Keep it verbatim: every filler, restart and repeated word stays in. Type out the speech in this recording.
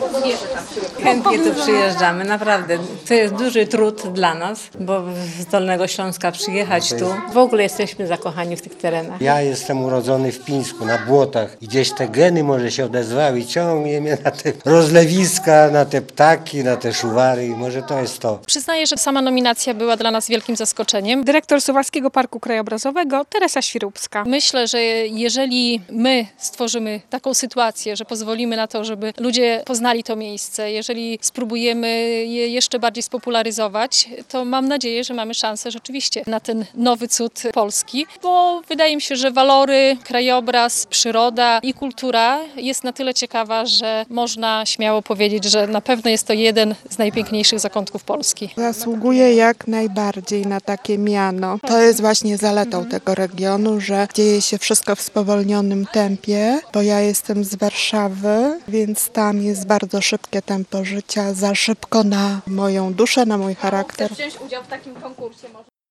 Chętnie tu przyjeżdżamy, naprawdę. To jest duży trud dla nas, bo z Dolnego Śląska przyjechać tu. W ogóle jesteśmy zakochani w tych terenach. Ja jestem urodzony w Pińsku, na Błotach. Gdzieś te geny może się odezwały i ciągnie mnie na te rozlewiska, na te ptaki, na te szuwary i może to jest to. Przyznaję, że sama nominacja była dla nas wielkim zaskoczeniem. Dyrektor Suwalskiego Parku Krajobrazowego Teresa Świrubska. Myślę, że jeżeli my stworzymy taką sytuację, że pozwolimy na to, żeby ludzie poznali to miejsce, jeżeli spróbujemy je jeszcze bardziej spopularyzować, to mam nadzieję, że mamy szansę rzeczywiście na ten nowy cud Polski, bo wydaje mi się, że walory, krajobraz, przyroda i kultura jest na tyle ciekawa, że można śmiało powiedzieć, że na pewno jest to jeden z najpiękniejszych zakątków Polski. Zasługuje jak najbardziej na takie miano. To jest właśnie zaletą tego regionu, że dzieje się wszystko w spowolnionym tempie, bo ja jestem z Warszawy, więc tam jest bardzo szybkie tempo życia, za szybko na moją duszę, na mój charakter. Wziąć udział w takim konkursie może?